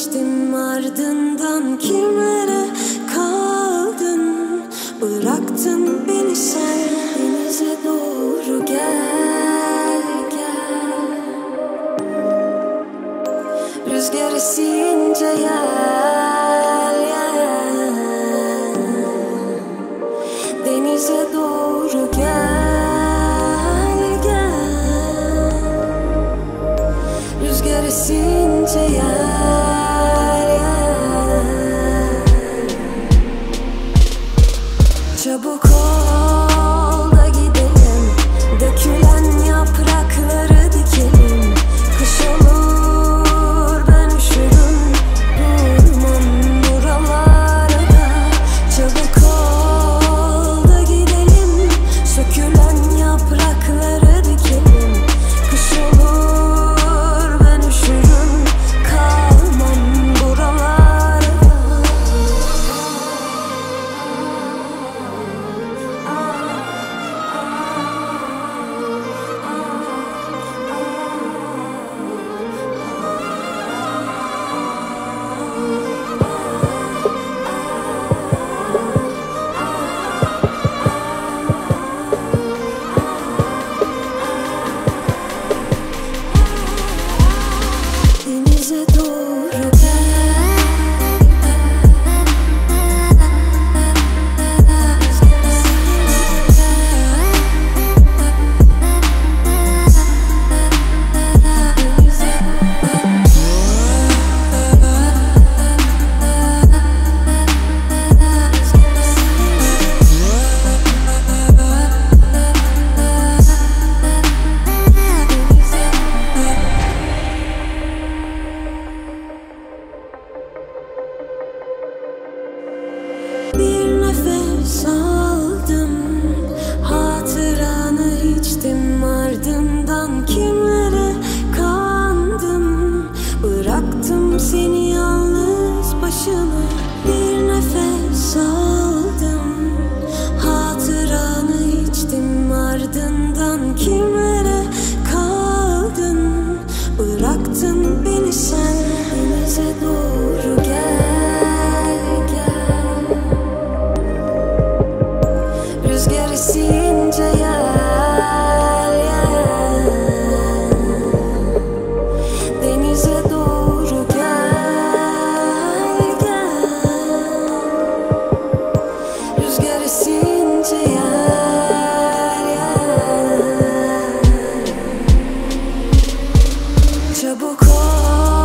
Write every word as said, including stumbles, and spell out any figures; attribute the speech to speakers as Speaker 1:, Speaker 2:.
Speaker 1: içtim, ardından kimlere kaldın? Bıraktın beni sen, denize doğru gel, gel. Rüzgar esince gel, gel. Denize doğru gel, gel. Rüzgar esince gel, gel. Çabuk ol da gidelim, dökülen yaprakları dikelim. Kış olur ben üşürüm, durmam buralarda. Çabuk ol da gidelim, sökülen yaprakları dikelim. Kış olur ben üşürüm, kalmam buralarda. Denize doğru bir nefes aldım, hatıranı içtim, ardından kimlere kandım? Bıraktım seni yalnız başına. Bir nefes aldım, hatıranı içtim, ardından kimlere kaldın? Bıraktın beni sen, denize doğru gel, gel. Rüzgar esince gel, gel. Denize doğru gel, gel. Rüzgar esince gel, gel. Çabuk ol